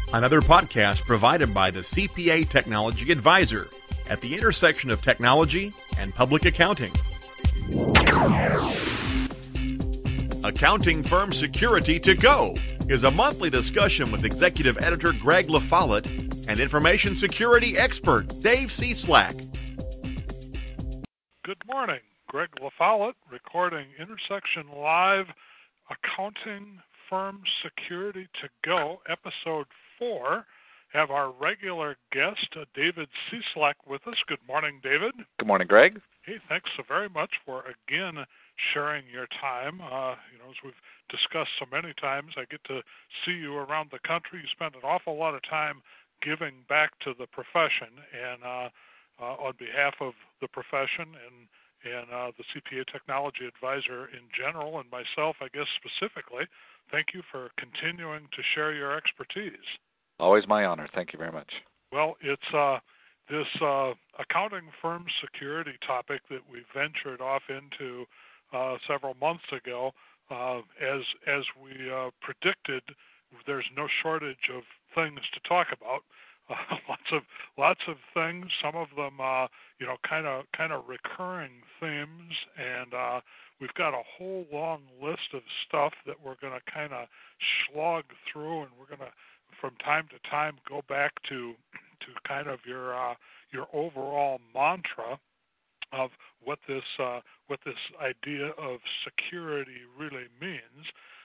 another podcast provided by the CPA Technology Advisor at the intersection of technology and public accounting. Accounting Firm Security to Go is a monthly discussion with Executive Editor Greg LaFollette and Information Security Expert Dave Cieslak. Good morning. Greg LaFollette recording Intersection Live Accounting Firm Security to Go, Episode 4. Have our regular guest, David Cieslak, with us. Good morning, David. Good morning, Greg. Hey, thanks so very much for, again, sharing your time. As we've discussed so many times, I get to see you around the country. You spend an awful lot of time giving back to the profession, and on behalf of the profession and the CPA Technology Advisor in general, and myself, I guess, specifically, thank you for continuing to share your expertise. Always my honor. Thank you very much. Well, it's this accounting firm security topic that we ventured off into several months ago. As we predicted, there's no shortage of things to talk about. Lots of things. Some of them, kind of recurring themes, and we've got a whole long list of stuff that we're going to kind of slog through, and we're going to, from time to time, go back to kind of your overall mantra of what this idea of security really means,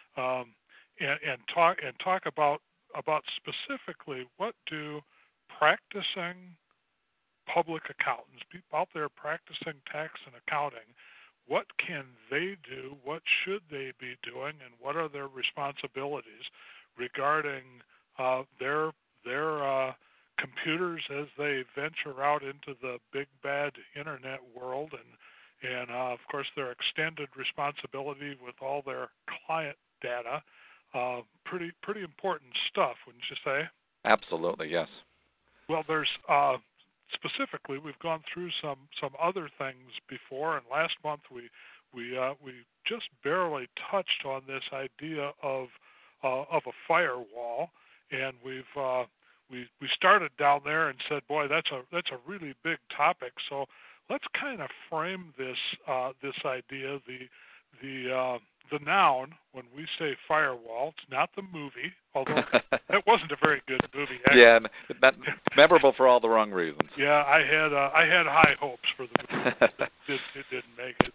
and talk about specifically what do practicing public accountants, people out there practicing tax and accounting, what can they do, what should they be doing, and what are their responsibilities regarding their computers as they venture out into the big bad internet world, and of course their extended responsibility with all their client data. Pretty important stuff, wouldn't you say? Absolutely, yes. Well, there's specifically, we've gone through some other things before, and last month we just barely touched on this idea of a firewall, and we started down there and said, boy, that's a really big topic. So let's kind of frame this idea, the noun, when we say firewall. It's not the movie, although that wasn't a very good movie. Yeah, memorable for all the wrong reasons. Yeah, I had high hopes for the movie. It didn't make it.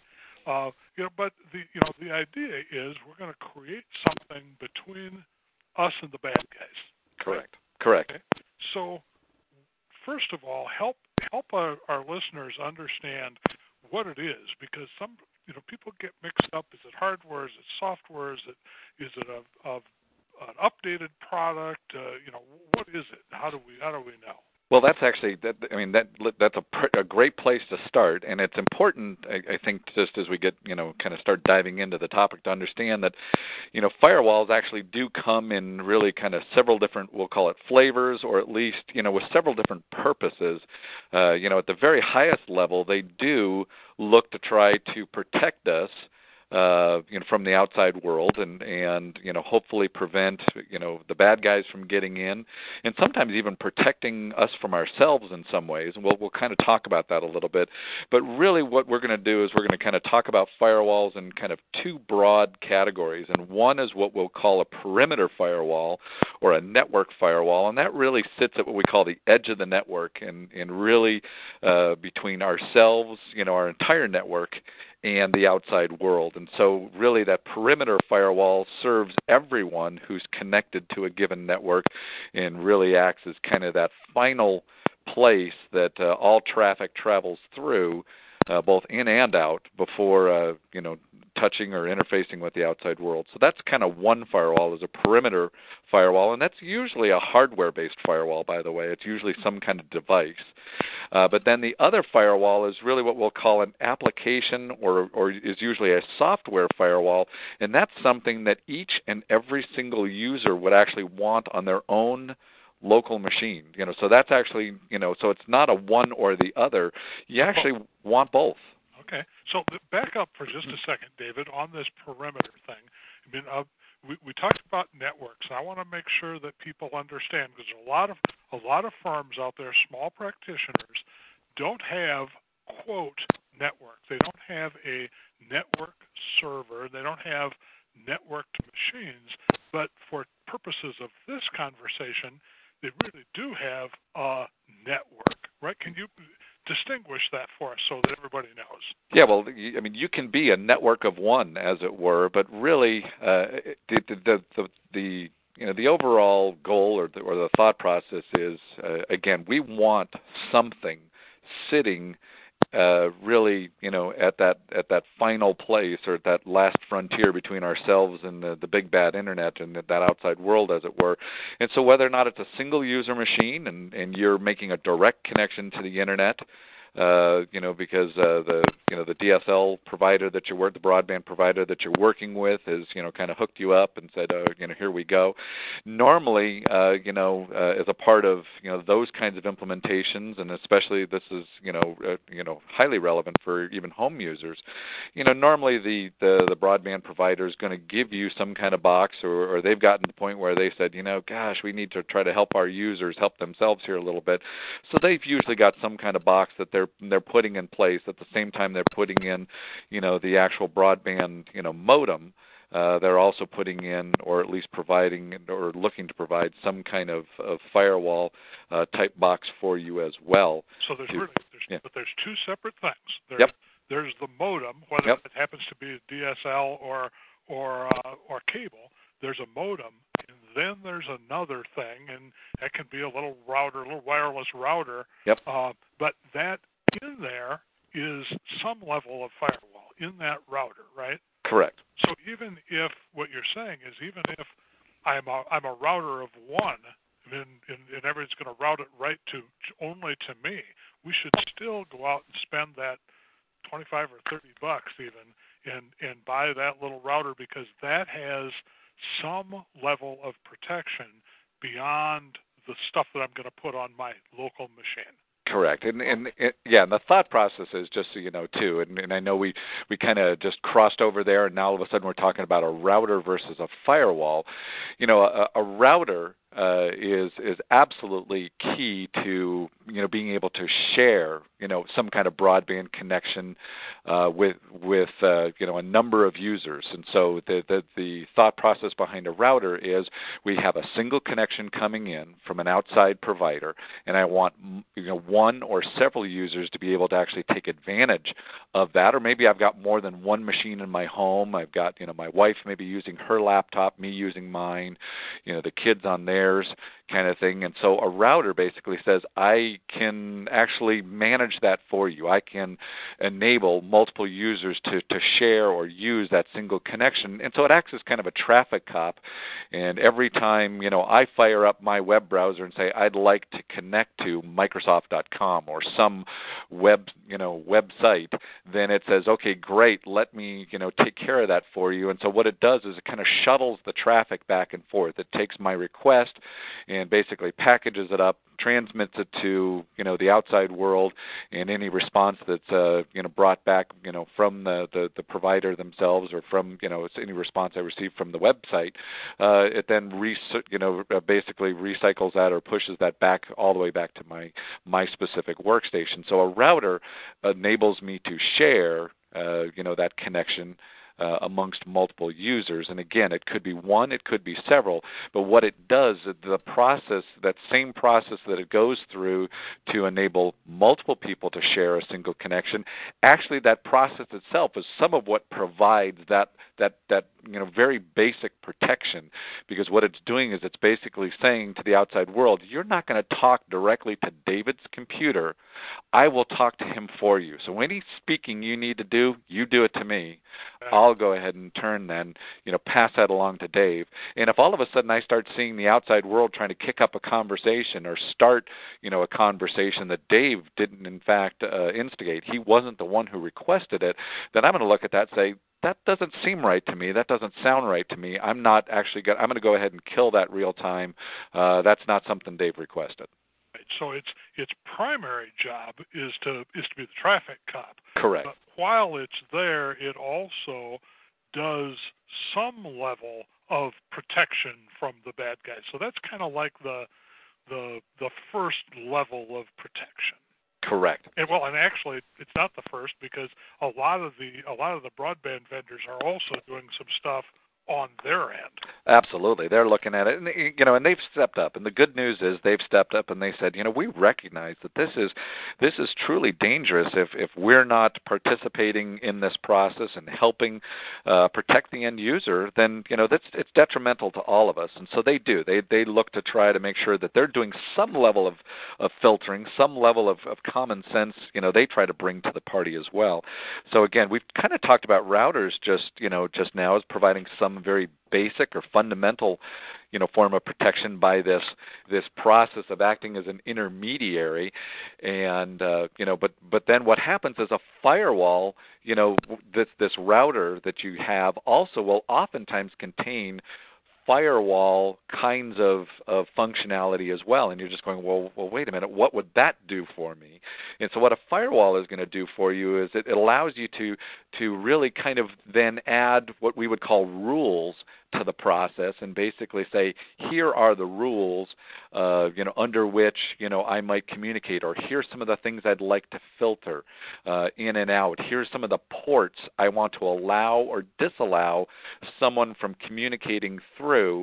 But the idea is we're going to create something between us and the bad guys. Correct. Correct. Okay? So, first of all, help our listeners understand what it is, because some people get mixed up. Is it hardware? Is it software? Is it an updated product? What is it? How do we know? Well, that's actually that's a great place to start, and it's important, I think, just as we get kind of start diving into the topic, to understand that firewalls actually do come in really kind of several different, we'll call it flavors, or at least with several different purposes. At the very highest level, they do look to try to protect us from the outside world, and hopefully prevent the bad guys from getting in, and sometimes even protecting us from ourselves in some ways. And we'll kind of talk about that a little bit. But really, what we're going to do is we're going to kind of talk about firewalls in kind of two broad categories. And one is what we'll call a perimeter firewall or a network firewall, and that really sits at what we call the edge of the network, and really between ourselves, our entire network, and the outside world. And so really that perimeter firewall serves everyone who's connected to a given network, and really acts as kind of that final place that all traffic travels through, both in and out, before touching or interfacing with the outside world. So that's kind of one firewall, is a perimeter firewall, and that's usually a hardware-based firewall, by the way. It's usually some kind of device. But then the other firewall is really what we'll call an application, or is usually a software firewall, and that's something that each and every single user would actually want on their own local machine. So that's actually, so it's not a one or the other. You actually want both. Okay. So back up for just a second, David, on this perimeter thing. I mean, we talked about networks. I want to make sure that people understand, because a lot of firms out there, small practitioners, don't have, quote, network. They don't have a network server. They don't have networked machines. But for purposes of this conversation, they really do have a network, right? Can you distinguish that for us so that everybody knows? Yeah, well, I mean, you can be a network of one, as it were, but really, the overall goal or the thought process is, again, we want something sitting really, at that final place, or at that last frontier between ourselves and the big bad internet and that outside world, as it were. And so whether or not it's a single user machine and you're making a direct connection to the internet, because the DSL provider that you're the broadband provider that you're working with is, kind of hooked you up and said, here we go. Normally, as a part of, those kinds of implementations, and especially this is, highly relevant for even home users. Normally the broadband provider is going to give you some kind of box, or they've gotten to the point where they said, gosh, we need to try to help our users help themselves here a little bit. So they've usually got some kind of box that they're putting in place at the same time they're putting in, the actual broadband, modem. They're also putting in, or at least providing, or looking to provide some kind of firewall type box for you as well. So there's but there's two separate things. Yep. There's the modem, whether Yep. it happens to be a DSL or cable. There's a modem, and then there's another thing, and that can be a little wireless router. Yep. But that in there is some level of firewall in that router, right? Correct. So even if what you're saying is, even if I'm a router of one, and everybody's going to route it right to only to me, we should still go out and spend that $25 or $30 even and buy that little router, because that has some level of protection beyond the stuff that I'm going to put on my local machine. Correct. And the thought process is, just so you know, too, and I know we kind of just crossed over there, and now all of a sudden we're talking about a router versus a firewall. A router is absolutely key to, being able to share, some kind of broadband connection with a number of users. And so the thought process behind a router is, we have a single connection coming in from an outside provider, and I want one or several users to be able to actually take advantage of that. Or maybe I've got more than one machine in my home. I've got, my wife maybe using her laptop, me using mine, the kids on theirs, kind of thing. And so a router basically says, I can actually manage that for you. I can enable multiple users to share or use that single connection. And so it acts as kind of a traffic cop. And every time, I fire up my web browser and say, I'd like to connect to Microsoft.com or some website, then it says, okay, great, let me, take care of that for you. And so what it does is it kind of shuttles the traffic back and forth. It takes my request and basically packages it up, transmits it to, the outside world, and any response that's, brought back, from the provider themselves, or from, any response I receive from the website, it then, basically recycles that or pushes that back all the way back to my specific workstation. So a router enables me to share, that connection amongst multiple users. And again, it could be one, it could be several, but what it does, the process, that same process that it goes through to enable multiple people to share a single connection, actually that process itself is some of what provides that very basic protection, because what it's doing is it's basically saying to the outside world, you're not going to talk directly to David's computer. I will talk to him for you. So any speaking you need to do, you do it to me. I'll go ahead and turn then, pass that along to Dave. And if all of a sudden I start seeing the outside world trying to kick up a conversation or start, a conversation that Dave didn't in fact instigate, he wasn't the one who requested it, then I'm going to look at that and say, that doesn't seem right to me. That doesn't sound right to me. I'm going to go ahead and kill that real time. That's not something Dave requested. So its primary job is to be the traffic cop. Correct. But while it's there, it also does some level of protection from the bad guys. So that's kind of like the first level of protection. Correct. And actually, it's not the first, because a lot of the broadband vendors are also doing some stuff on their end. Absolutely. They're looking at it, and and they've stepped up. And the good news is they've stepped up and they said, we recognize that this is truly dangerous if we're not participating in this process and helping protect the end user, then it's detrimental to all of us. And so they do. They look to try to make sure that they're doing some level of filtering, some level of common sense, they try to bring to the party as well. So again, we've kind of talked about routers just now as providing some very basic or fundamental form of protection by this process of acting as an intermediary. And but then what happens is a firewall, this router that you have also will oftentimes contain firewall kinds of functionality as well. And you're just going, well, wait a minute, what would that do for me? And so what a firewall is going to do for you is it allows you to really kind of then add what we would call rules to the process and basically say, here are the rules, under which, I might communicate, or here's some of the things I'd like to filter in and out. Here's some of the ports I want to allow or disallow someone from communicating through,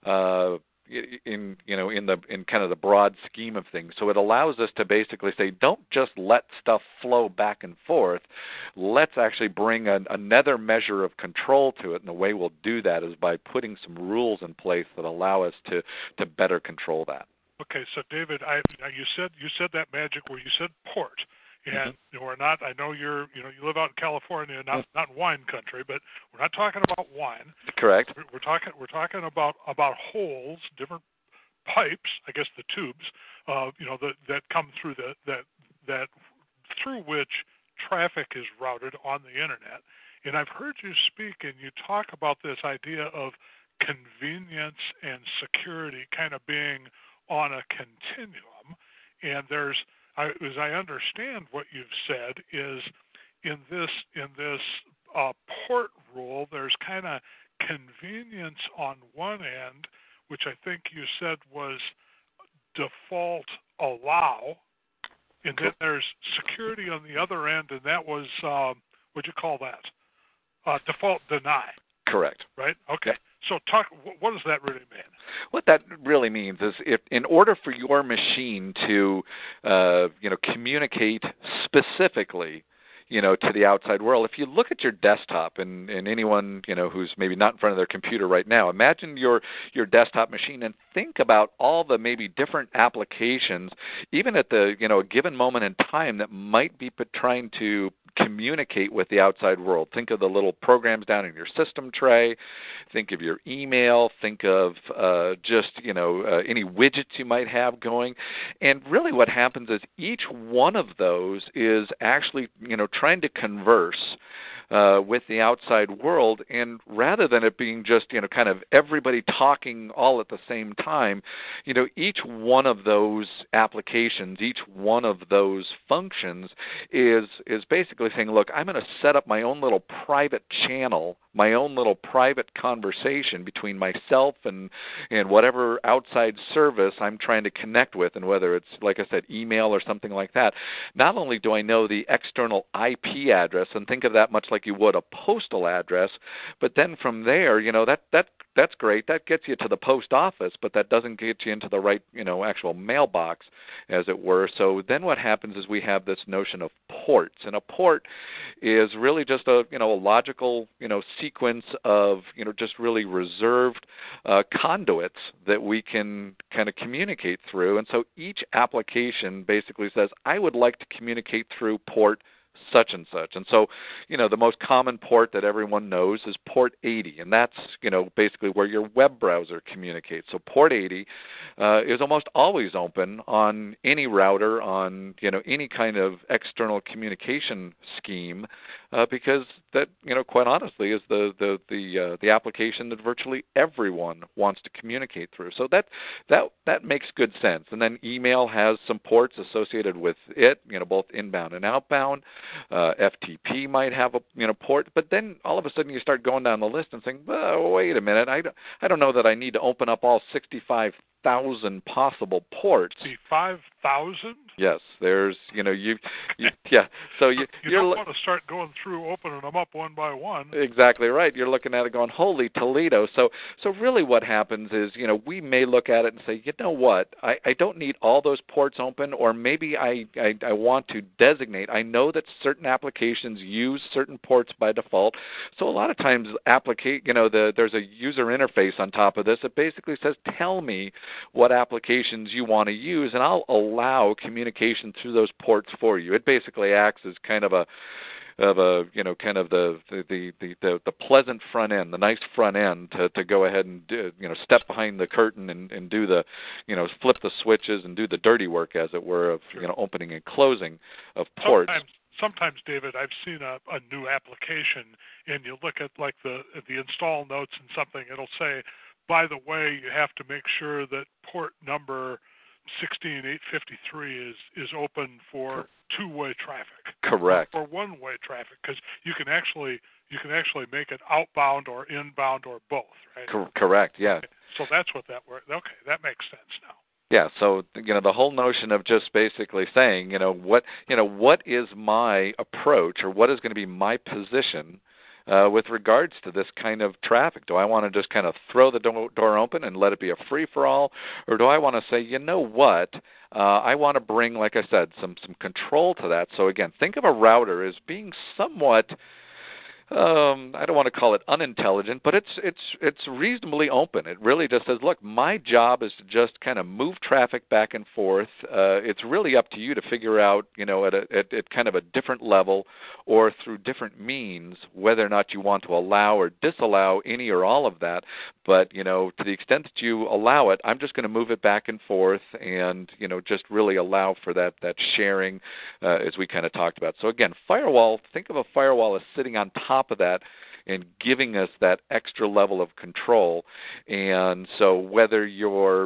in kind of the broad scheme of things. So it allows us to basically say, don't just let stuff flow back and forth. Let's actually bring another measure of control to it, and the way we'll do that is by putting some rules in place that allow us to better control that. Okay, so David, you said that magic where you said port. And we're not. I know you live out in California, not wine country, but we're not talking about wine. Correct. We're talking about holes, different pipes. I guess the tubes, that come through that through which traffic is routed on the internet. And I've heard you speak, and you talk about this idea of convenience and security kind of being on a continuum. And as I understand what you've said, is in this port rule, there's kind of convenience on one end, which I think you said was default allow, and then there's security on the other end, and that was what'd you call that? Default deny. Correct. Right? Okay. Yeah. So what does that really mean? What that really means is if in order for your machine to communicate specifically to the outside world, if you look at your desktop and anyone who's maybe not in front of their computer right now, imagine your desktop machine and think about all the maybe different applications, even at the a given moment in time, that might be trying to communicate with the outside world. Think of the little programs down in your system tray. Think of your email. Think of any widgets you might have going. And really what happens is each one of those is actually trying to converse with the outside world, and rather than it being just kind of everybody talking all at the same time, each one of those applications, each one of those functions is basically saying, look, I'm going to set up my own little private channel, my own little private conversation between myself and whatever outside service I'm trying to connect with, and whether it's, like I said, email or something like that. Not only do I know the external IP address, and think of that much like you would a postal address, but then from there, that's great. That gets you to the post office, but that doesn't get you into the right, actual mailbox, as it were. So then what happens is we have this notion of ports, and a port is really just a logical, sequence of, just really reserved conduits that we can kind of communicate through. And so each application basically says, I would like to communicate through port such and such. And so, the most common port that everyone knows is port 80, and that's, basically where your web browser communicates. So port 80 is almost always open on any router, on, any kind of external communication scheme, because that, quite honestly, is the application that virtually everyone wants to communicate through. So that makes good sense. And then email has some ports associated with it, both inbound and outbound. FTP might have a port, but then all of a sudden you start going down the list and saying, well, wait a minute, I don't know that I need to open up all 65,000 possible ports. 65,000? Yes, there's So you don't want to start going through opening them up one by one. Exactly right. You're looking at it going, holy Toledo. So really what happens is, we may look at it and say, you know what, I don't need all those ports open, or maybe I want to designate. I know that certain applications use certain ports by default. So a lot of times there's a user interface on top of this that basically says, tell me what applications you want to use, and I'll allow communication through those ports for you. It basically acts as kind of the pleasant front end, the nice front end to go ahead and step behind the curtain and do the flip the switches and do the dirty work, as it were, of opening and closing of ports. Sometimes, David, I've seen a new application, and you look at like the install notes and something, it'll say, by the way, you have to make sure that port number 16853 is open for two-way traffic. Correct. For one-way traffic, because you can actually make it outbound or inbound or both, right? Correct. Yeah. Okay. So that's what that works. Okay, that makes sense now. Yeah, so the whole notion of just basically saying, what is my approach, or what is going to be my position with regards to this kind of traffic? Do I want to just kind of throw the door open and let it be a free-for-all, or do I want to say, you know what, I want to bring, like I said, some control to that? So again, think of a router as being somewhat, I don't want to call it unintelligent, but it's reasonably open. It really just says, look, my job is to just kind of move traffic back and forth. It's really up to you to figure out, at kind of a different level or through different means, whether or not you want to allow or disallow any or all of that. But, to the extent that you allow it, I'm just going to move it back and forth and, just really allow for that sharing, as we kind of talked about. So again, firewall, think of a firewall as sitting on top of that and giving us that extra level of control. And so whether you're,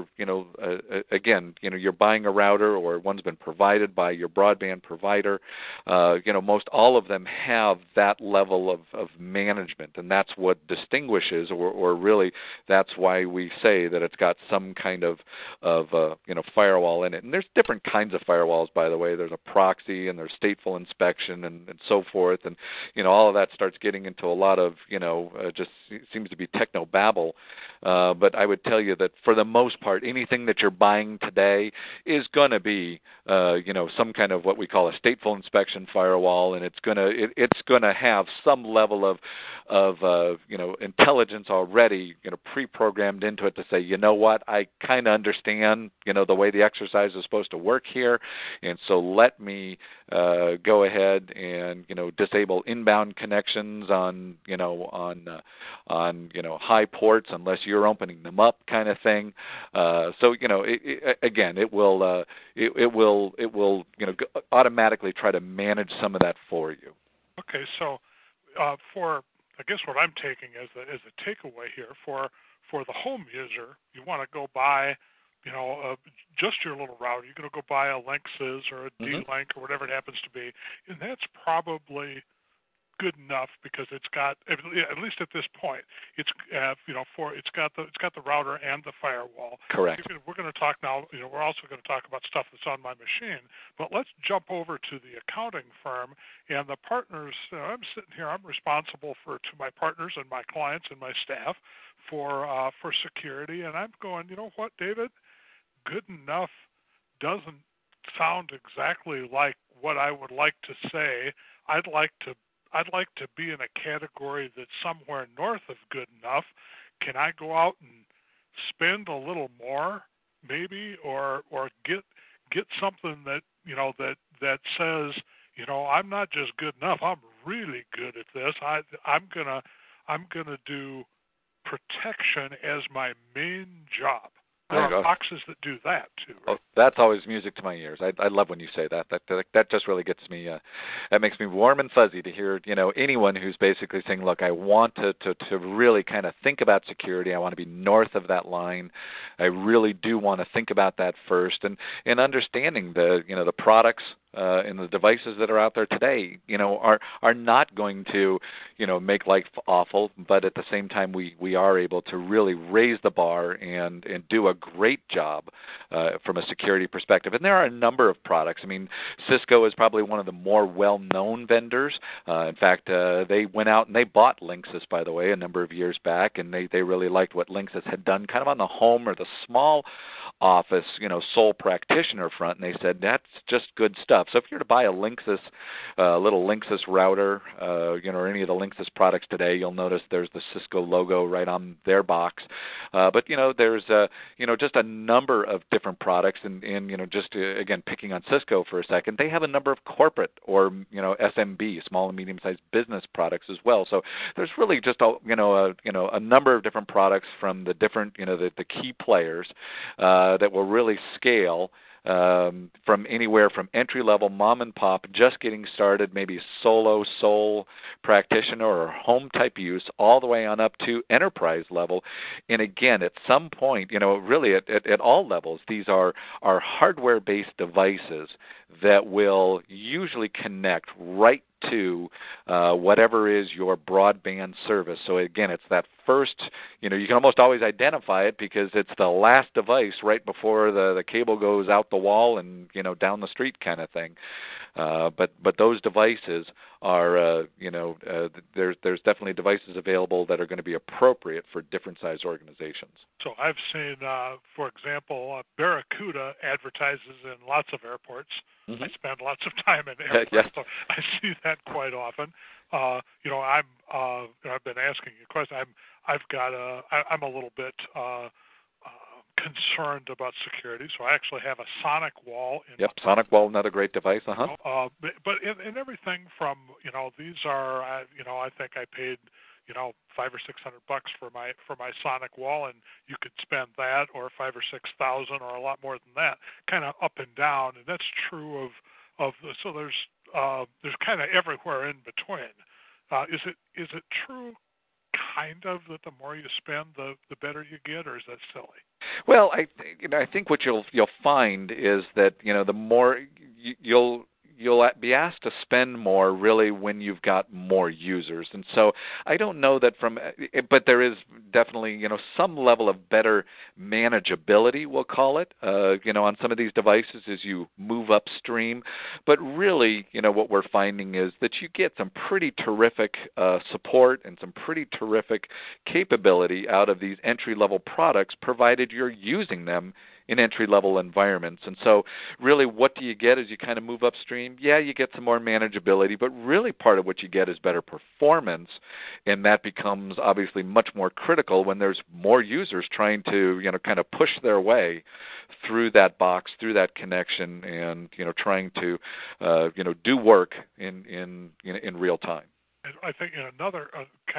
you're buying a router or one's been provided by your broadband provider, most all of them have that level of management, and that's what distinguishes, or really that's why we say that it's got some kind of firewall in it. And there's different kinds of firewalls, by the way. There's a proxy, and there's stateful inspection, and so forth, and all of that starts getting into a lot of just seems to be techno-babble. But I would tell you that for the most part, anything that you're buying today is going to be, some kind of what we call a stateful inspection firewall, and it's going to have some level of intelligence already, pre-programmed into it to say, you know what, I kind of understand, the way the exercise is supposed to work here, and so let me go ahead and disable inbound connections on high ports unless you're opening them up, kind of thing. So it will automatically try to manage some of that for you. Okay, so for I guess what I'm taking as a takeaway here for the home user, you want to go buy just your little router. You're going to go buy a Linksys or a D-Link or whatever it happens to be, and that's probably good enough because it's got, at least at this point, it's it's got the router and the firewall. Correct. We're going to talk now. We're also going to talk about stuff that's on my machine. But let's jump over to the accounting firm and the partners. I'm sitting here. I'm responsible to my partners and my clients and my staff for security. And I'm going, you know what, David? Good enough doesn't sound exactly like what I would like to say. I'd like to be in a category that's somewhere north of good enough. Can I go out and spend a little more, maybe, or get something that that says, I'm not just good enough. I'm really good at this. I'm gonna do protection as my main job. There are boxes that do that too. Right? Oh, that's always music to my ears. I love when you say that. That just really gets me. That makes me warm and fuzzy to hear anyone who's basically saying, look, I want to really kind of think about security. I want to be north of that line. I really do want to think about that first, and understanding the products and the devices that are out there today, are not going to, make life awful, but at the same time, we are able to really raise the bar and do a great job from a security perspective. And there are a number of products. I mean, Cisco is probably one of the more well-known vendors. In fact, they went out and they bought Linksys, by the way, a number of years back, and they really liked what Linksys had done kind of on the home or the small office, sole practitioner front, and they said, that's just good stuff. So if you're to buy a Linksys, little Linksys router, or any of the Linksys products today, you'll notice there's the Cisco logo right on their box. But, there's, just a number of different products, and just again, picking on Cisco for a second, they have a number of corporate or, SMB, small and medium-sized business products as well. So there's really just a number of different products from the different, the key players that will really scale from anywhere from entry-level mom and pop, just getting started, maybe sole practitioner or home-type use, all the way on up to enterprise level. And again, at some point, really at all levels, these are hardware-based devices that will usually connect right to whatever is your broadband service. So again, it's that first, you can almost always identify it because it's the last device right before the cable goes out the wall and, down the street kind of thing. But those devices are, there's definitely devices available that are going to be appropriate for different size organizations. So I've seen, for example, Barracuda advertises in lots of airports. Mm-hmm. I spend lots of time in airports, yes. So I see that quite often. I've been asking you a question. I'm a little bit concerned about security, so I actually have a Sonic Wall. Sonic Wall, another great device. But in everything from these are I think I paid $500 or $600 for my Sonic Wall, and you could spend that or $5,000 or $6,000 or a lot more than that, kind of up and down, and that's true of so there's kind of everywhere in between. Is it true? Kind of that the more you spend, the better you get, or is that silly? Well, I think what you'll find is that the more you'll be asked to spend more really when you've got more users. And so I don't know that but there is definitely, some level of better manageability, we'll call it, on some of these devices as you move upstream. But really, what we're finding is that you get some pretty terrific support and some pretty terrific capability out of these entry-level products, provided you're using them in entry-level environments. And so really what do you get as you kind of move upstream? Yeah, you get some more manageability, but really part of what you get is better performance, and that becomes obviously much more critical when there's more users trying to, kind of push their way through that box, through that connection, and, trying to, do work in real time. And I think another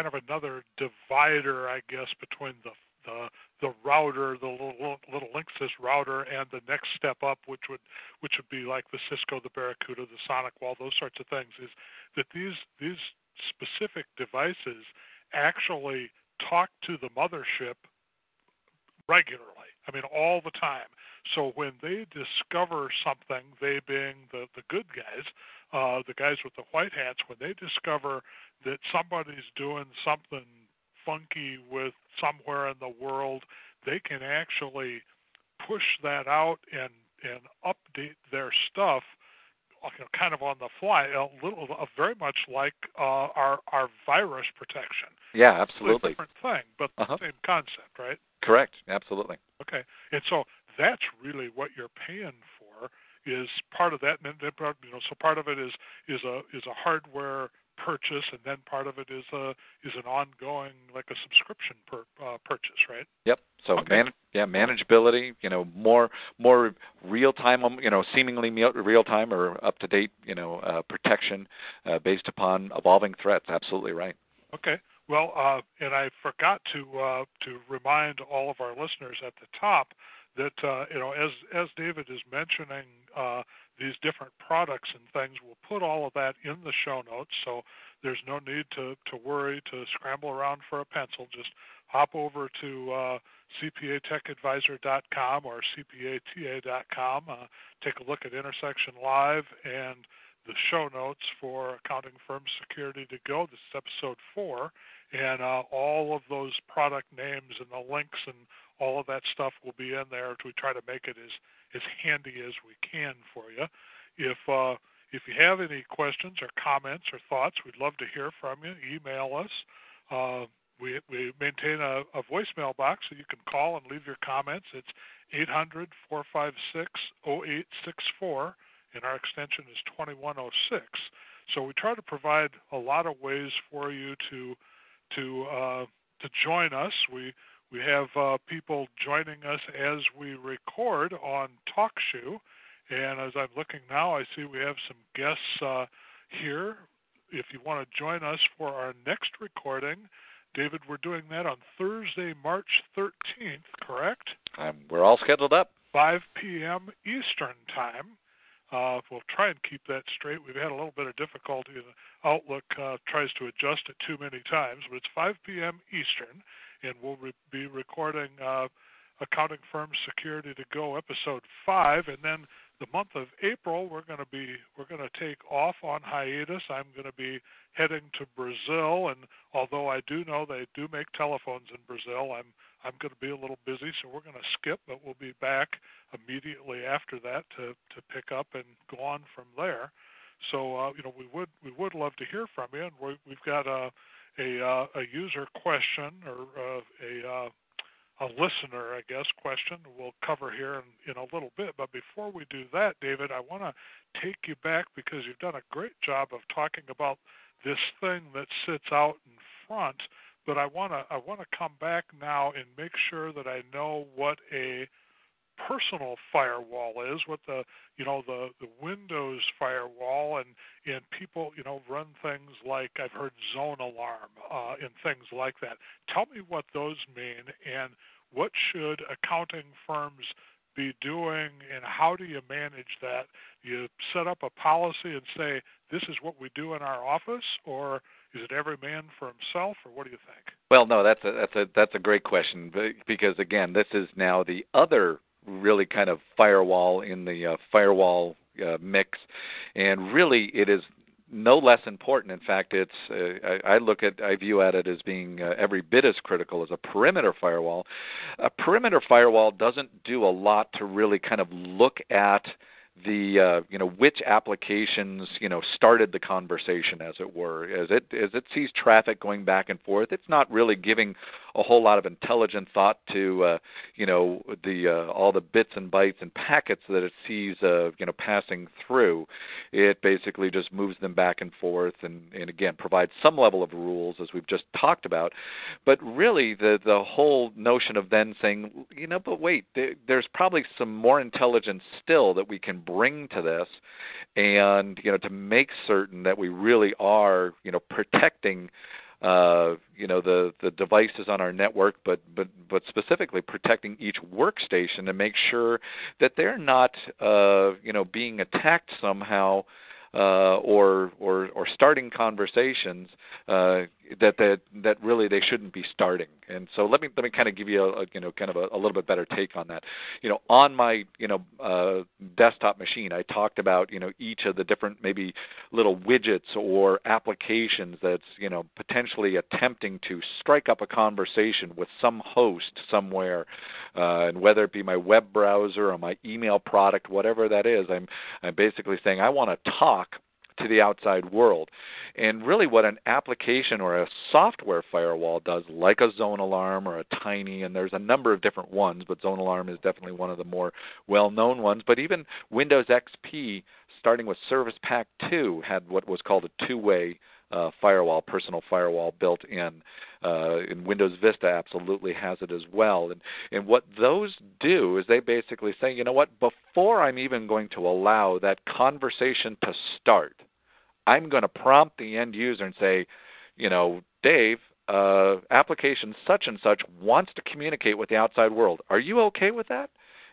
divider, I guess, between the router, the little Linksys router, and the next step up, which would be like the Cisco, the Barracuda, the Sonic Wall, those sorts of things, is that these specific devices actually talk to the mothership regularly. I mean, all the time. So when they discover something, they being the good guys, the guys with the white hats, when they discover that somebody's doing something funky with somewhere in the world, they can actually push that out and update their stuff, kind of on the fly, very much like our virus protection. Yeah, absolutely. It's a different thing, but the same concept, right? Correct, absolutely. Okay, and so that's really what you're paying for, is part of that. So part of it is a hardware purchase, and then part of it is an ongoing, like a subscription purchase, right? Yep. So manageability, more real time, seemingly real time or up to date, protection based upon evolving threats. Absolutely right. Okay. Well, and I forgot to remind all of our listeners at the top that as David is mentioning these different products and things, we'll put all of that in the show notes, so there's no need to worry, to scramble around for a pencil. Just hop over to CPATechAdvisor.com or CPATA.com. Take a look at Intersection Live and the show notes for Accounting Firm Security to Go. This is episode 4, and all of those product names and the links and all of that stuff will be in there to try to make it as handy as we can for you. If you have any questions or comments or thoughts, we'd love to hear from you. Email us. We maintain a voicemail box, so you can call and leave your comments. It's 800-456-0864, and our extension is 2106. So we try to provide a lot of ways for you to join us. We have people joining us as we record on TalkShoe, and as I'm looking now, I see we have some guests here. If you want to join us for our next recording, David, we're doing that on Thursday, March 13th, correct? We're all scheduled up. 5 p.m. Eastern Time. We'll try and keep that straight. We've had a little bit of difficulty. Outlook tries to adjust it too many times, but it's 5 p.m. Eastern, and we'll be recording Accounting Firm Security to Go episode 5, and then the month of April we're going to take off on hiatus. I'm going to be heading to Brazil, and although I do know they do make telephones in Brazil, I'm going to be a little busy, so we're going to skip, but we'll be back immediately after that to pick up and go on from there. So we would love to hear from you, and we've got a user question or a listener, I guess, question we'll cover here in a little bit. But before we do that, David, I want to take you back because you've done a great job of talking about this thing that sits out in front. But I want to come back now and make sure that I know what a personal firewall is, what the Windows firewall, and people run things like, I've heard Zone Alarm and things like that. Tell me what those mean, and what should accounting firms be doing, and how do you manage that? You set up a policy and say, this is what we do in our office, or is it every man for himself, or what do you think? Well, no, that's a great question, because again, this is now the other really kind of firewall in the firewall mix, and really it is no less important. In fact, it's I view at it as being every bit as critical as a perimeter firewall. A perimeter firewall doesn't do a lot to really kind of look at the which applications started the conversation, as it were. As it sees traffic going back and forth, it's not really giving a whole lot of intelligent thought to all the bits and bytes and packets that it sees passing through. It basically just moves them back and forth, and again provides some level of rules, as we've just talked about. But really, the whole notion of then saying, but wait, there's probably some more intelligence still that we can bring to this, and to make certain that we really are protecting the devices on our network, but specifically protecting each workstation to make sure that they're not being attacked somehow, or starting conversations that really they shouldn't be starting. And so let me kind of give you a little bit better take on that. On my desktop machine, I talked about each of the different maybe little widgets or applications that's potentially attempting to strike up a conversation with some host somewhere, and whether it be my web browser or my email product, whatever that is, I'm basically saying I want to talk to the outside world. And really what an application or a software firewall does, like a Zone Alarm or a Tiny, and there's a number of different ones, but Zone Alarm is definitely one of the more well-known ones, but even Windows XP, starting with Service Pack 2, had what was called a two-way firewall, personal firewall built in. And Windows Vista absolutely has it as well. And what those do is they basically say, before I'm even going to allow that conversation to start, I'm going to prompt the end user and say, Dave, application such and such wants to communicate with the outside world. Are you okay with that?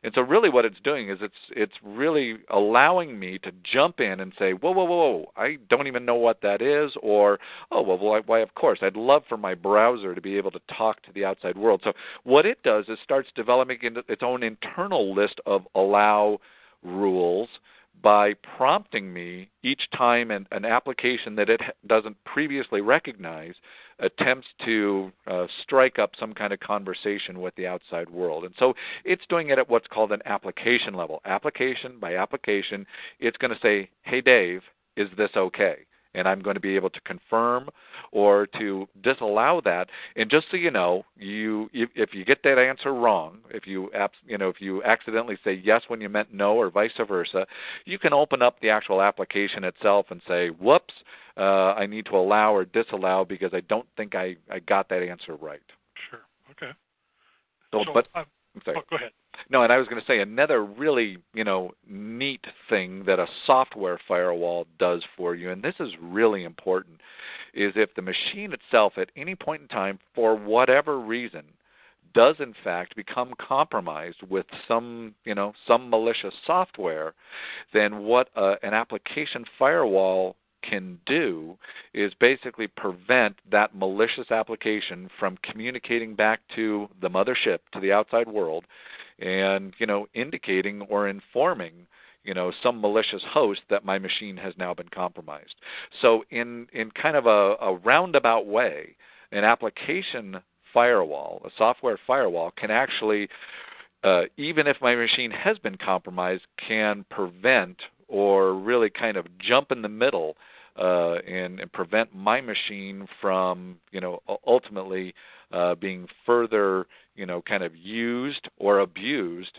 And so really what it's doing is it's really allowing me to jump in and say, whoa, I don't even know what that is, or, oh, well, why, of course, I'd love for my browser to be able to talk to the outside world. So what it does is starts developing its own internal list of allow rules by prompting me each time an application that it doesn't previously recognize attempts to strike up some kind of conversation with the outside world. And so it's doing it at what's called an application level. Application by application, it's going to say, hey, Dave, is this okay? And I'm going to be able to confirm or to disallow that. And just so you know, if you get that answer wrong, if you accidentally say yes when you meant no, or vice versa, you can open up the actual application itself and say, whoops, I need to allow or disallow because I don't think I got that answer right. Sure. Okay. I'm sorry. Go ahead. No, and I was going to say another really, neat thing that a software firewall does for you, and this is really important, is if the machine itself at any point in time, for whatever reason, does in fact become compromised with some malicious software, then what an application firewall can do is basically prevent that malicious application from communicating back to the mothership, to the outside world, and indicating or informing some malicious host that my machine has now been compromised. So in kind of a roundabout way, an application firewall, a software firewall, can actually, even if my machine has been compromised, can prevent or really kind of jump in the middle and prevent my machine from, ultimately being further, kind of used or abused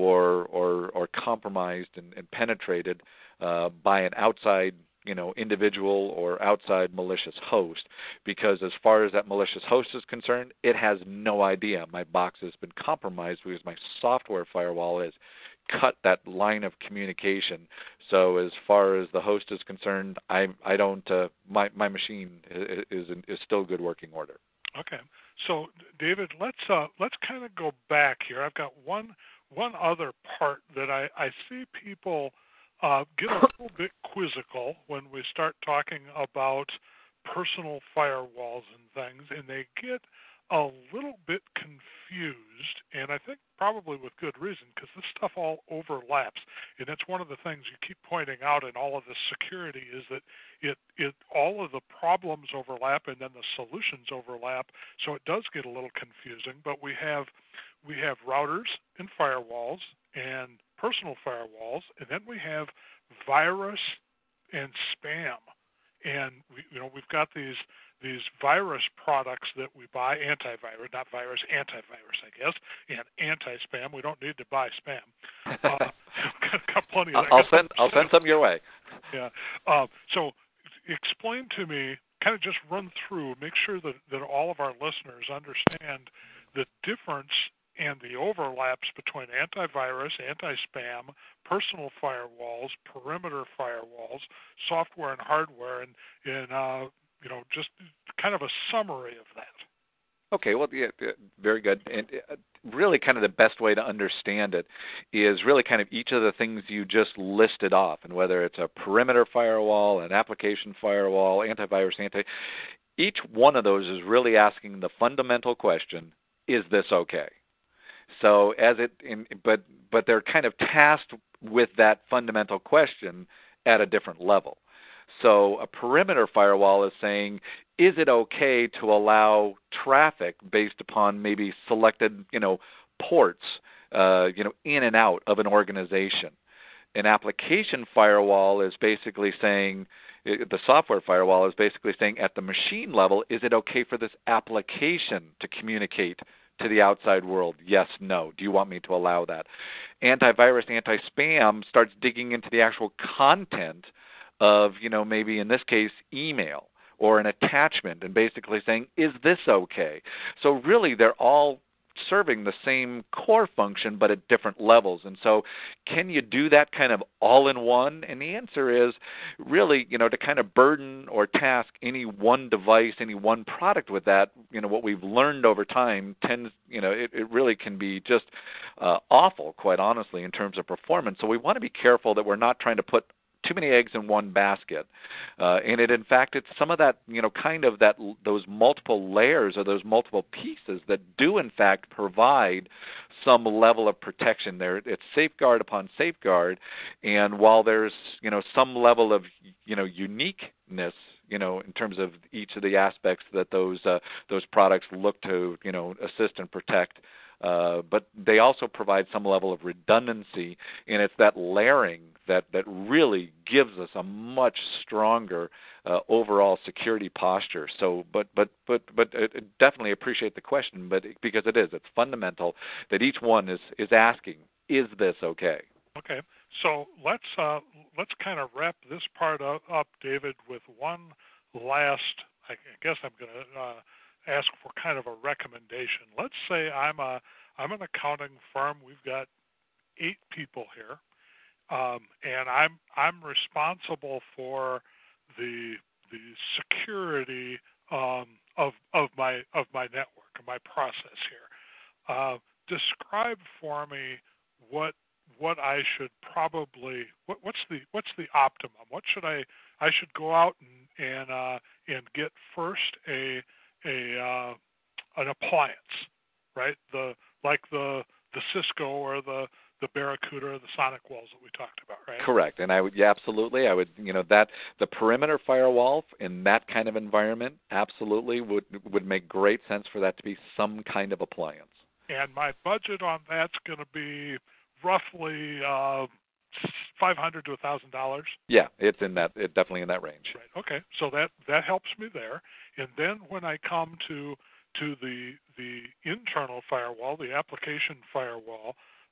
or compromised and penetrated by an outside, individual or outside malicious host. Because as far as that malicious host is concerned, it has no idea my box has been compromised because my software firewall has cut that line of communication. So as far as the host is concerned, my machine is still good working order. Okay. So David, let's kind of go back here. I've got one other part that I see people get a little bit quizzical when we start talking about personal firewalls and things, and they get a little bit confused, and I think probably with good reason, because this stuff all overlaps. And that's one of the things you keep pointing out in all of this security, is that it all of the problems overlap and then the solutions overlap, so it does get a little confusing. But we have routers and firewalls and personal firewalls, and then we have virus and spam. And we've got these virus products that we buy, antivirus, I guess, and anti-spam. We don't need to buy spam. Got plenty of that. I'll send some your way. Yeah. So explain to me, kind of just run through, make sure that all of our listeners understand the difference and the overlaps between antivirus, anti-spam, personal firewalls, perimeter firewalls, software and hardware, and just kind of a summary of that. Okay, well, yeah, very good. And really kind of the best way to understand it is really kind of each of the things you just listed off, and whether it's a perimeter firewall, an application firewall, antivirus, each one of those is really asking the fundamental question, is this okay? So but they're kind of tasked with that fundamental question at a different level. So a perimeter firewall is saying, is it okay to allow traffic based upon maybe selected, ports, in and out of an organization? An application firewall is basically saying, the software firewall is basically saying at the machine level, is it okay for this application to communicate to the outside world? Yes, no. Do you want me to allow that? Antivirus, anti-spam starts digging into the actual content of, maybe in this case, email or an attachment, and basically saying, is this okay? So really they're all serving the same core function but at different levels. And so can you do that kind of all in one? And the answer is really, to kind of burden or task any one device, any one product with that, what we've learned over time tends, it really can be just awful, quite honestly, in terms of performance. So we want to be careful that we're not trying to put too many eggs in one basket. And in fact, it's some of that, those multiple layers or those multiple pieces that do, in fact, provide some level of protection there. It's safeguard upon safeguard. And while there's, some level of, uniqueness, in terms of each of the aspects that those products look to, assist and protect, but they also provide some level of redundancy, and it's that layering that really gives us a much stronger overall security posture. So, but definitely appreciate the question, but because it's fundamental that each one is asking, is this okay? Okay, so let's kind of wrap this part up, David, with one last. I guess I'm going to ask for kind of a recommendation. Let's say I'm an accounting firm. We've got 8 people here, and I'm responsible for the security of my network and my process here. Describe for me what I should probably what's the optimum? What should I should go out and get first an appliance, right? The Cisco or the Barracuda or the Sonic walls that we talked about, right? Correct. And I would that the perimeter firewall in that kind of environment absolutely would make great sense for that to be some kind of appliance. And my budget on that's going to be roughly $500 to $1,000. Yeah, it's definitely in that range. Right. Okay. So that helps me there. And then when I come to the internal firewall, the application firewall,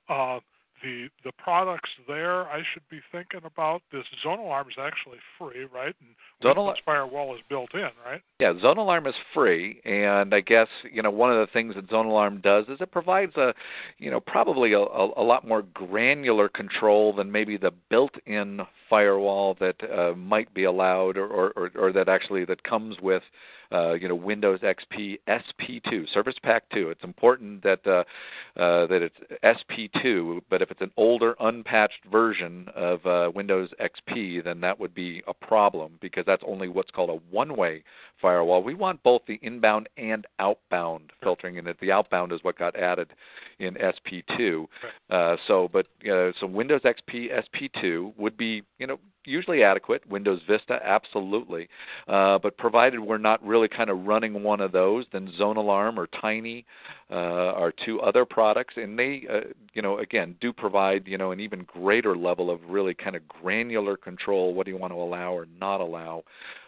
the products there I should be thinking about. This ZoneAlarm is actually free, right? And Windows Firewall is built in, right? Yeah, ZoneAlarm is free, and I guess one of the things that ZoneAlarm does is it provides probably a lot more granular control than maybe the built-in firewall that might be allowed or that comes with Windows XP SP2, Service Pack 2. It's important that it's SP2, but if it's an older, unpatched version of Windows XP, then that would be a problem because that's only what's called a one-way firewall. We want both the inbound and outbound filtering, and the outbound is what got added in SP2. So Windows XP SP2 would be usually adequate. Windows Vista, absolutely. But provided we're not really kind of running one of those, then ZoneAlarm or Tiny are 2 other products, and they, again, do provide, an even greater level of really kind of granular control. What do you want to allow or not allow?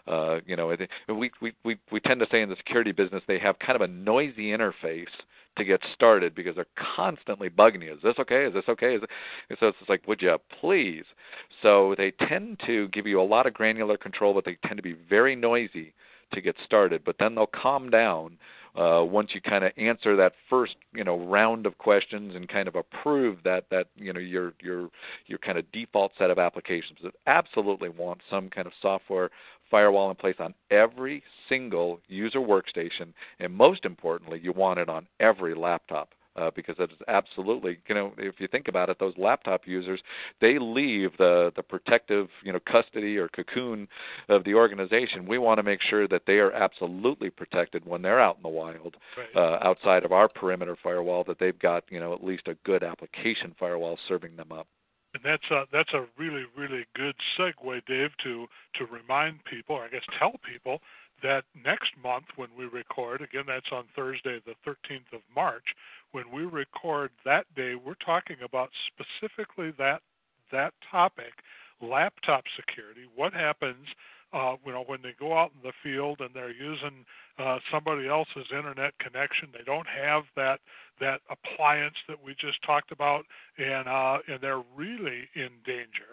We tend to say in the security business they have kind of a noisy interface to get started because they're constantly bugging you. Is this okay? Is this okay? So it's like, would you please? So they tend to give you a lot of granular control, but they tend to be very noisy to get started. But then they'll calm down once you kind of answer that first, round of questions and kind of approve that your kind of default set of applications. That absolutely want some kind of software firewall in place on every single user workstation, and most importantly, you want it on every laptop. Because it's absolutely, if you think about it, those laptop users, they leave the protective, custody or cocoon of the organization. We want to make sure that they are absolutely protected when they're out in the wild, outside of our perimeter firewall, that they've got, at least a good application firewall serving them up. And that's a really, really good segue, Dave, to remind people, or I guess tell people, that next month when we record, again, that's on Thursday, the 13th of March, when we record that day, we're talking about specifically that topic, laptop security. What happens when they go out in the field and they're using somebody else's internet connection? They don't have that appliance that we just talked about, and they're really in danger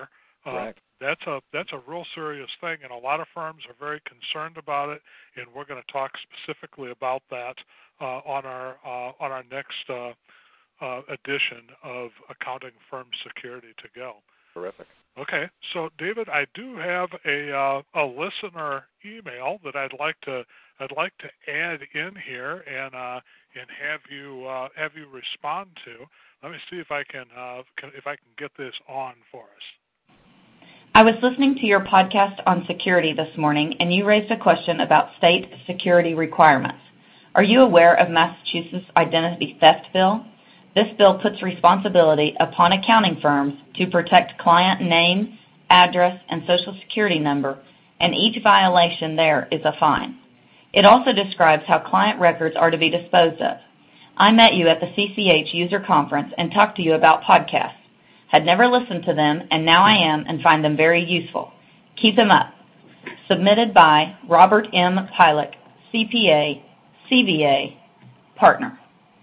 Correct. That's a real serious thing, and a lot of firms are very concerned about it. And we're going to talk specifically about that on our next edition of Accounting Firm Security to Go. Terrific. Okay, so David, I do have a listener email that I'd like to add in here and have you respond to. Let me see if I can get this on for us. I was listening to your podcast on security this morning, and you raised a question about state security requirements. Are you aware of Massachusetts' identity theft bill? This bill puts responsibility upon accounting firms to protect client name, address, and social security number, and each violation there is a fine. It also describes how client records are to be disposed of. I met you at the CCH user conference and talked to you about podcasts. Had never listened to them, and now I am and find them very useful. Keep them up. Submitted by Robert M. Pilek, CPA, CVA, partner.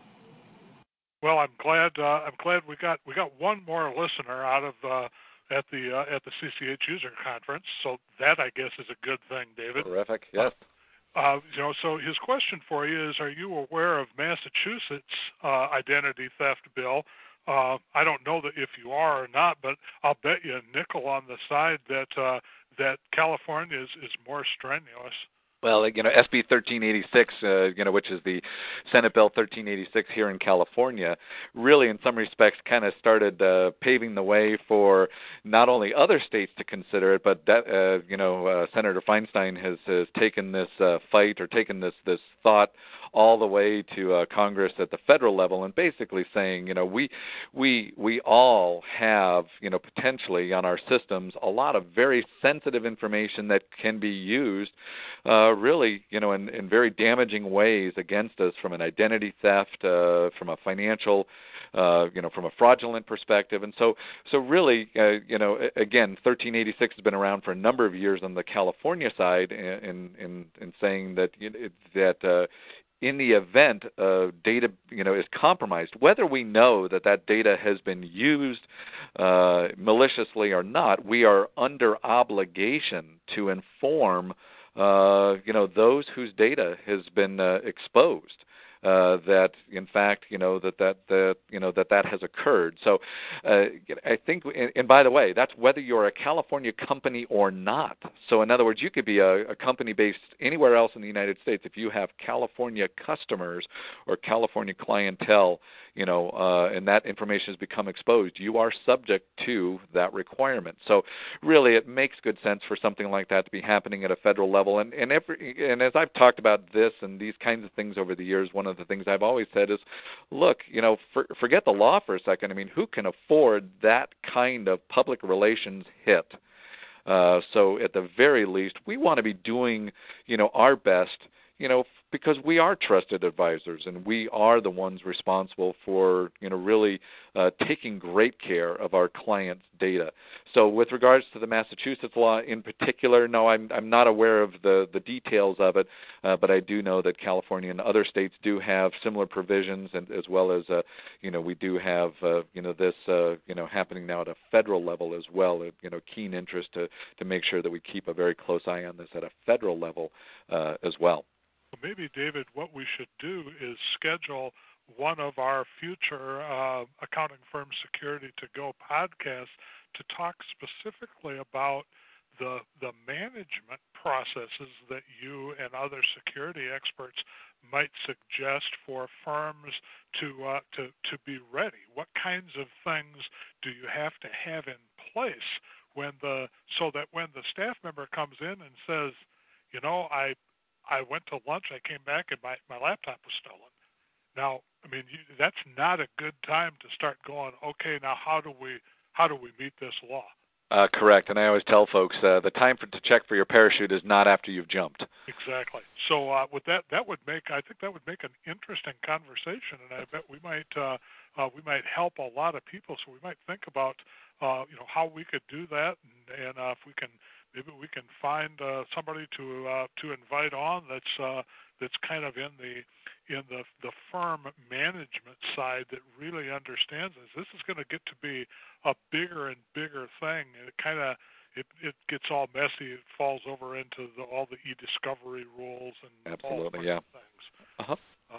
Well, I'm glad we got one more listener out of at the CCH user conference. So that, I guess, is a good thing, David. Terrific. Yes. So his question for you is: are you aware of Massachusetts' identity theft bill? I don't know that if you are or not, but I'll bet you a nickel on the side that California is more strenuous. Well, SB 1386, which is the Senate Bill 1386 here in California, really in some respects kind of started paving the way for not only other states to consider it, but that, Senator Feinstein has taken this fight or taken this thought all the way to Congress at the federal level, and basically saying, we all have, potentially on our systems a lot of very sensitive information that can be used, really, in very damaging ways against us from an identity theft, from a financial, from a fraudulent perspective, and so really, again, 1386 has been around for a number of years on the California side, in saying that in the event data, is compromised, whether we know that data has been used maliciously or not, we are under obligation to inform, those whose data has been exposed. That in fact, that has occurred. So, I think, and by the way, that's whether you're a California company or not. So, in other words, you could be a company based anywhere else in the United States. If you have California customers or California clientele, and that information has become exposed, you are subject to that requirement. So, really, it makes good sense for something like that to be happening at a federal level. And as I've talked about this and these kinds of things over the years, one of the things I've always said is, look, forget the law for a second. I mean, who can afford that kind of public relations hit? So at the very least, we want to be doing, our best, because we are trusted advisors and we are the ones responsible for, really taking great care of our clients' data. So with regards to the Massachusetts law in particular, no, I'm not aware of the details of it, but I do know that California and other states do have similar provisions, and as well as, we do have, this, happening now at a federal level as well. Keen interest to make sure that we keep a very close eye on this at a federal level as well. Maybe, David, what we should do is schedule one of our future Accounting Firm Security to Go podcasts to talk specifically about the management processes that you and other security experts might suggest for firms to be ready. What kinds of things do you have to have in place so that when the staff member comes in and says, I went to lunch, I came back, and my laptop was stolen. Now, that's not a good time to start going, okay, now how do we meet this law? Correct, and I always tell folks the time to check for your parachute is not after you've jumped. Exactly. So with that would make an interesting conversation, and I bet we might help a lot of people. So we might think about how we could do that, and if we can. Maybe we can find somebody to invite on that's that's kind of in the firm management side that really understands this. This is going to get to be a bigger and bigger thing, and it gets all messy. It falls over into all the e-discovery rules and absolutely, all sorts of things. Uh-huh.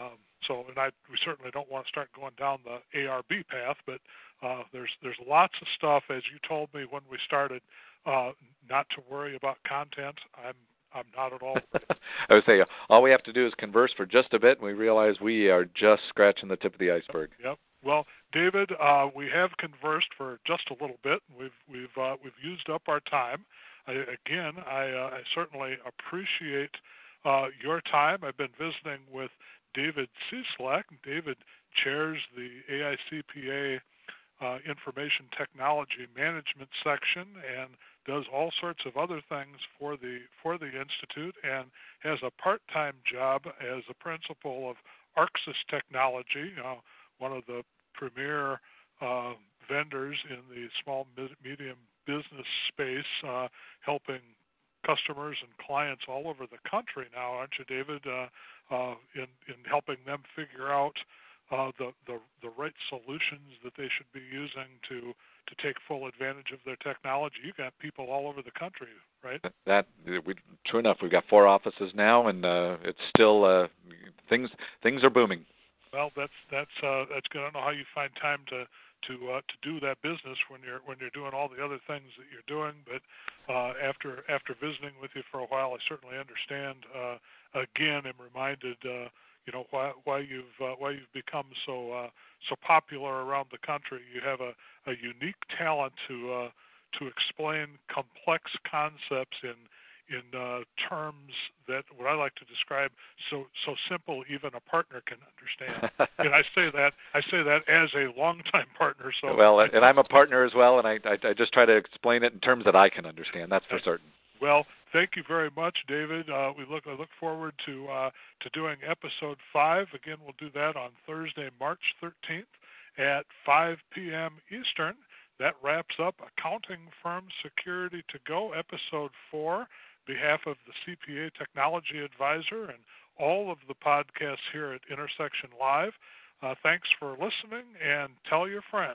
We certainly don't want to start going down the ARB path, but there's lots of stuff, as you told me when we started, not to worry about content. I'm not at all. I would say all we have to do is converse for just a bit, and we realize we are just scratching the tip of the iceberg. Yep. Well, David, we have conversed for just a little bit. We've used up our time. I certainly appreciate your time. I've been visiting with David Cieslak. David chairs the AICPA Information Technology Management section and does all sorts of other things for the Institute, and has a part-time job as a principal of Arxis Technology, one of the premier vendors in the small medium business space, helping customers and clients all over the country now, aren't you, David? In helping them figure out the right solutions that they should be using to take full advantage of their technology. You got people all over the country, right? True enough. We've got 4 offices now, and it's still things are booming. Well, that's good. I don't know how you find time to do that business when you're doing all the other things that you're doing, but after visiting with you for a while, I certainly understand. Again, I'm reminded, why you've become so popular around the country. You have a unique talent to explain complex concepts in terms that what I like to describe so simple even a partner can understand. And I say that as a longtime partner. So well, and I'm a partner as well, and I just try to explain it in terms that I can understand. That's for certain. Well, thank you very much, David. I look forward to doing episode 5. Again, we'll do that on Thursday, March 13th at 5 p.m. Eastern. That wraps up Accounting Firm Security to Go, episode 4. Behalf of the CPA Technology Advisor and all of the podcasts here at Intersection Live, thanks for listening, and tell your friends.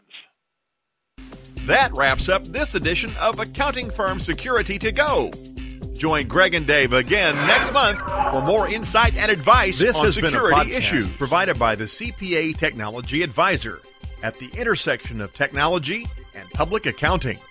That wraps up this edition of Accounting Firm Security to Go. Join Greg and Dave again next month for more insight and advice on security issues provided by the CPA Technology Advisor at the intersection of technology and public accounting.